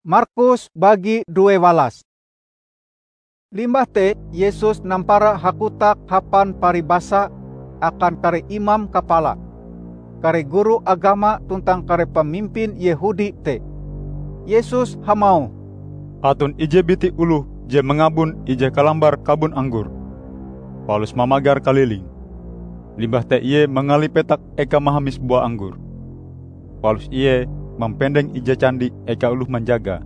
Markus bagi 2 walas. Limbah te Yesus nampara hakutak hapan paribasa akan kare imam kapala, kare guru agama tuntang kare pemimpin Yehudi te. Yesus hamau, "Atun ije biti uluh je mengabun ije kalambar kabun anggur. Paulus mamagar kaliling. Limbah te iye mengali petak eka mahamis buah anggur. Paulus iye mempendeng ije candi eka uluh menjaga.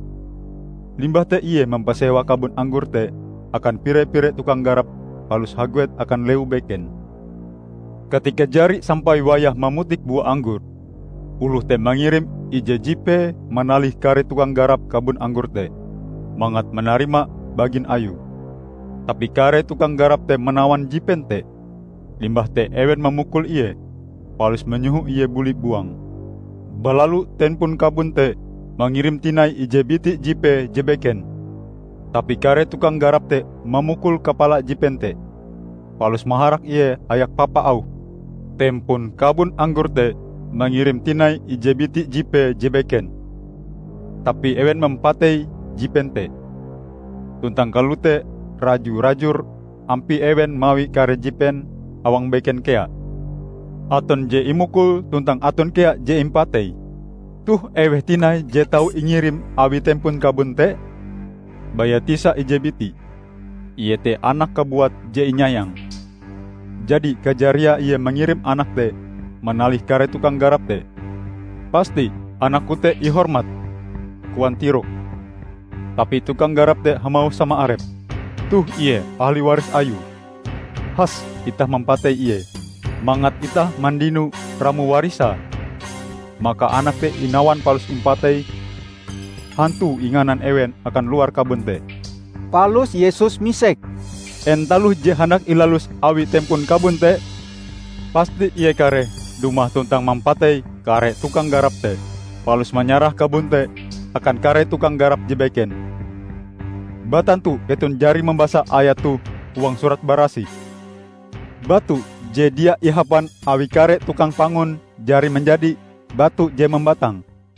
Limbah te iye mempasewa kabun anggur te akan pire-pire tukang garap, Paulus haguet akan leu beken. Ketika jari sampai wayah memutik buah anggur, uluh te mengirim ije jipe menalih kare tukang garap kabun anggur te, mangat menerima bagin ayu. Tapi kare tukang garap te menawan jipen te. Limbah te ewen memukul iye, Paulus menyuhu iye buli buang. Balalu tenpun kabun te mengirim tinai ije biti jipe jebeken. Tapi kare tukang garap te memukul kepala jipen te. Paulus maharak iye ayak papa au. Tempun kabun anggur te mengirim tinai ije biti jipe jebeken. Tapi ewen mempatei jipen te. Tuntang kalute raju-rajur ampi ewen mawi kare jipen awang beken kea. Aton je imukul tuntang aton kea je impatei. Tuh eweh tinai je tau ingirim awi tempun kabun te. Bayatisa ije biti. Iye te anak kabuat je inyayang. Jadi kajaria iye mengirim anak te menalih kare tukang garap te. Pasti anakku te ihormat, kuan tiro. Tapi tukang garap te hamau sama arep. Tuh iye ahli waris ayu. Has itah mempatei iye. Mangat itah mandinu ramu warisa. Maka anak te inawan Paulus impatei. Hantu inganan ewen akan luar kabun te. Paulus Yesus misek, "Entaluh je hendak ilalus awi tempun kabun te. Pasti iye kare dumah tuntang mampatei kare tukang garap te." Paulus menyarah kabun te akan kare tukang garap jebeken. Batantu ketun jari membasa ayat tu uang surat barasi. Batu je dia ihapan awi kare tukang pangun jari menjadi batu je membatang.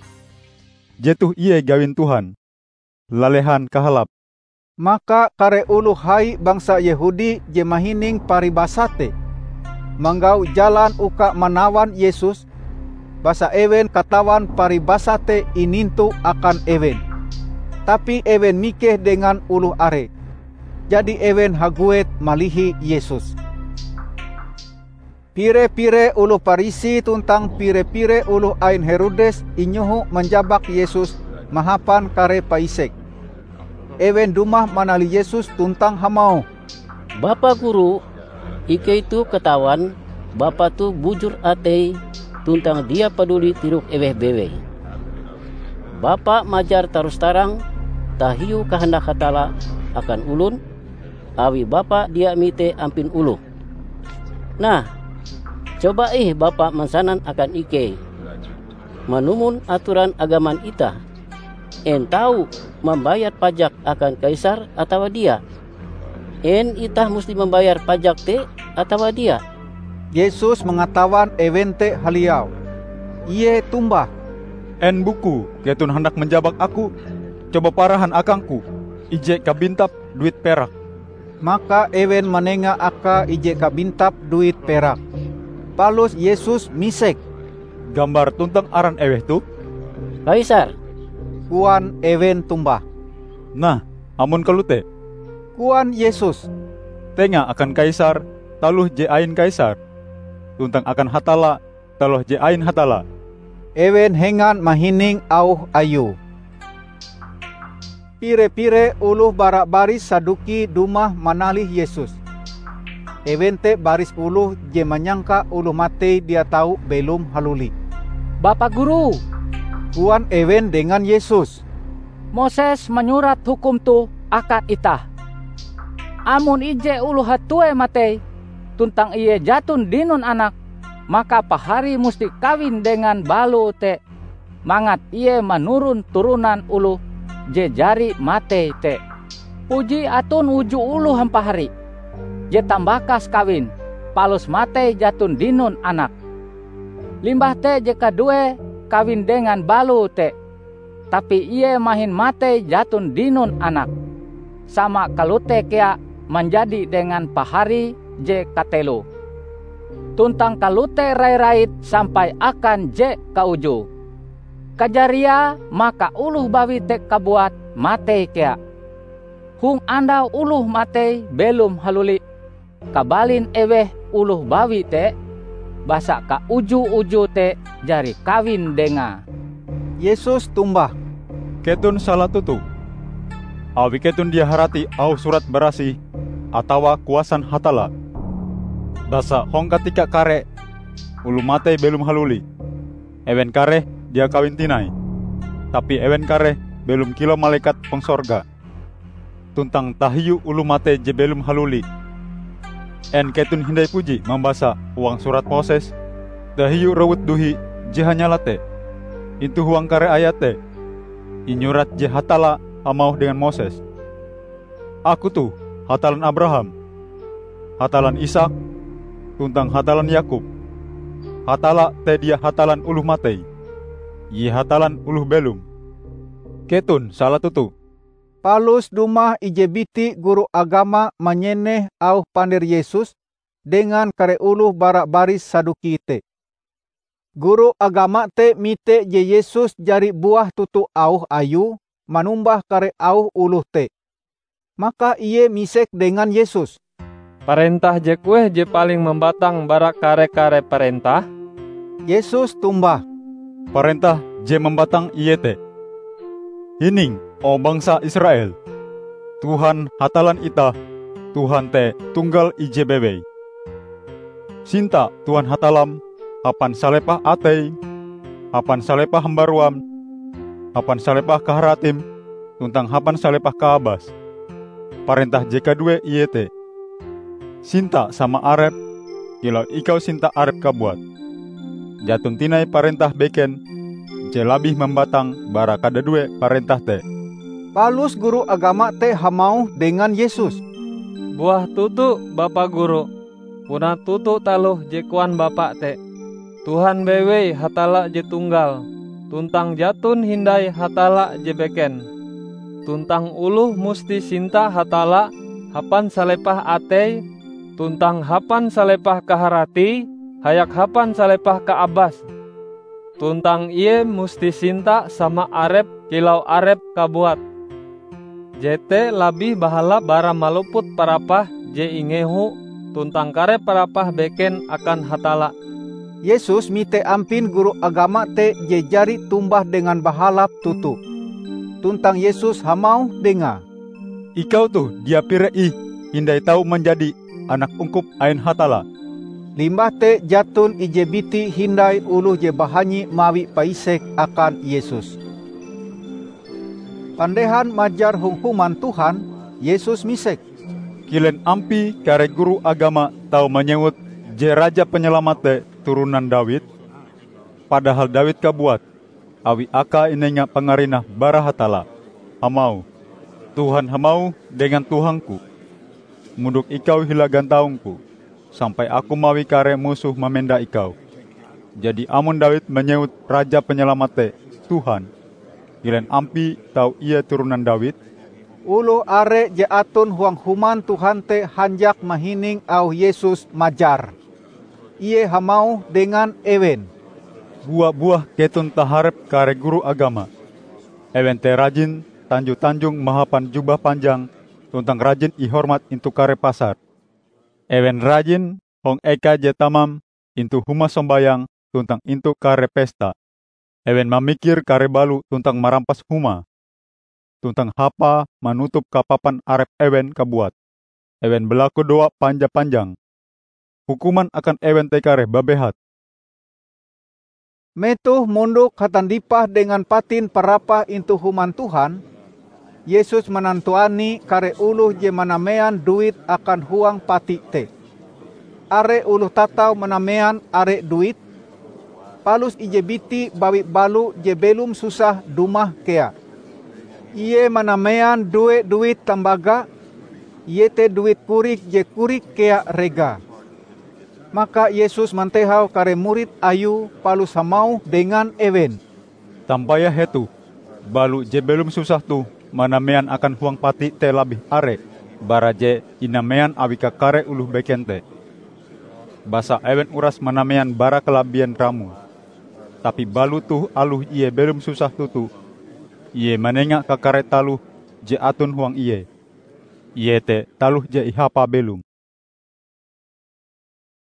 Jetuh iye gawin Tuhan. Lalehan kahalap. Maka kare ulu hai bangsa Yehudi je mahining paribasate manggau jalan uka manawan Yesus, basa ewen katawan paribasate inintu akan ewen. Tapi ewen mikeh dengan ulu are. Jadi ewen haguet malihi Yesus. Pire-pire ulu Parisi tuntang pire-pire ulu ain Herodes inyuhu menjabak Yesus mahapan kare paisek. Ewen dumah manali Yesus tuntang hamau, "Bapa guru, ike itu ketawan Bapa tu bujur atei tuntang dia peduli tiruk eweh bewe. Bapa majar tarus tarang tahiu kahendak hatala akan ulun, awi Bapa dia mite ampin ulu. Nah, coba Bapa mensanan akan ike, menumun aturan agaman ita, en tahu membayar pajak akan kaisar atau dia? En itah mesti membayar pajak te atau dia?" Yesus mengatawan evente haliau. Iye tumbah, "En buku ketun hendak menjabak aku, coba parahan akangku ije kabintap duit perak." Maka ewen menenga aka ije kabintap duit perak. Paulus Yesus misek, "Gambar tuntang aran eweh tu?" "Kaisar." Kuan ewen tumbah. "Nah, amun kalute." Kuan Yesus, "Tenga akan kaisar, taluh je ain kaisar. Tuntang akan hatala, taluh je ain hatala." Ewen hengan mahining auh ayu. Pire-pire uluh barak baris saduki dumah manalih Yesus. Ewen te baris uluh je menyangka uluh matei dia tahu belum haluli. "Bapak guru," kuan ewen dengan Yesus, "Moses menyurat hukum tu akan itah. Amun ije ulu hatue matei, tuntang iye jatun dinun anak, maka pahari musti kawin dengan balu te, mangat iye menurun turunan ulu je jari matei te. Puji atun uju ulu hampahari, je tambakas kawin, palus matei jatun dinun anak. Limbah te je kadue kawin dengan balu te. tapi ia mahin mate jatun dinun anak. Sama kalute kea menjadi dengan pahari je katelo. Tuntang kalute rai-rait sampai akan je kauju. Kajaria maka uluh bawi tek kabuat mate kea. Hung andau uluh mate belum haluli. Kabalin eweh uluh bawi te basa ka uju-uju te jari kawin denga. Yesus tumbah, Ketun salah tutu. Awi ketun dia harati au surat berasi atawa kuasan hatala. Basa hong ketika kare ulu mate belum haluli. Ewen kare dia kawin tinai. Tapi ewen kare belum kilo malaikat pengsorga. Tuntang tahiyu ulu mate je belum haluli. En ketun hindai puji membasa uang surat Moses. Tahiyu rawut duhi je hanyalate. Itu huang kare ayate. Inyurat je hatala amau dengan Moses. Aku tu hatalan Abraham, hatalan Ishak, tuntang hatalan Yakub. Hatala te dia hatalan uluh matei. Ye hatalan uluh belum. Ketun salah tutu. Palus dumah ijebiti guru agama menyeneh au pandir Yesus dengan kare uluh barak baris Saduki te. Guru agama te mite je Yesus jari buah tutu auh ayu manumbah kare auh uluh te. Maka ia misek dengan Yesus. Parentah je kueh je paling membatang barak kare-kare perintah? Yesus tumbah, Parentah je membatang iye te. Hining, o bangsa Israel. Tuhan hatalan ita, Tuhan te tunggal ije bebe. Sinta Tuhan hatalam, hapan salepah atei, hapan salepah hambaruam, hapan salepah kaharatim, tuntang hapan salepah kaabas. Parentah je kedua iye te. Sinta sama arep, kilau ikau sinta arep kabuat. Jatun tinai parentah beken, je labih membatang bara kada due parentah te. Palus guru agama te hamau dengan Yesus. Buah tutu Bapak Guru, puna tutu taluh je kuan Bapak te. Tuhan bewe hatala je tunggal, tuntang jatun hindai hatala je beken. Tuntang uluh musti sinta hatala, hapan salepah atei, tuntang hapan salepah kaharati, hayak hapan salepah kaabas. Tuntang iye musti sinta sama arep kilau arep kabuat. Jete labih bahala bara maluput parapah je ingehu, tuntang kare parapah beken akan hatala. Yesus mite ampin guru agama te je jari tumbah dengan bahalap tutu. Tuntang Yesus hamau denga. Ikau tu dia pirei hindai tahu menjadi anak ungkup ain hatala. Limbah te jatun ijebiti hindai uluh je bahanyi mawi paisek akan Yesus. Pandehan majar hukuman Tuhan, Yesus misek. Kilen ampi kare guru agama tahu menyebut je raja penyelamat te turunan Daud. Padahal Daud kabuat, awi aka inenya pangarinah bara hatala. Hamau, Tuhan hamau dengan Tuhanku. Munduk ikau hilagan taungku, sampai aku mawi kare musuh memenda ikau. Jadi amun Daud menyebut raja penyelamat te Tuhan. Kilen ampi tahu ia turunan Daud. Ulu are je atun huang human Tuhan te hanjak mahining au Yesus majar. Ie hamau dengan ewen. Buah-buah ketun taharep kare guru agama. Ewen te rajin tanjung-tanjung mahapan jubah panjang, tuntang rajin ihormat intu kare pasar. Ewen rajin hong eka je tamam intu huma sombayang, tuntang intu kare pesta. Ewen mamikir kare balu tuntang marampas huma. Tuntang hapa manutup kapapan arep ewen kabuat. Ewen belaku doa panjang-panjang. Hukuman akan ewen te kare babehat. Metuh munduk hatandipah dengan patin parapah intu human Tuhan. Yesus menantuani kare uluh je manamean duit akan huang pati te. Are uluh tatau manamean are duit. Palus ijebiti bawi balu je belum susah dumah kea. Iye manamean duit tambaga. Iye te duit kurik je kurik kea rega. Maka Yesus mantehau kare murid ayu palus hamau dengan ewen. Tampaya hetu, Balu je belum susah tu, manamean akan huang pati te labih are, baraje inamean awika kare uluh bekente. Basa ewen uras manamean bara kelabian ramu. Tapi balu tu aluh iye belum susah tutu, iye manengak kakare taluh je atun huang iye. Iye te taluh je ihapa belum.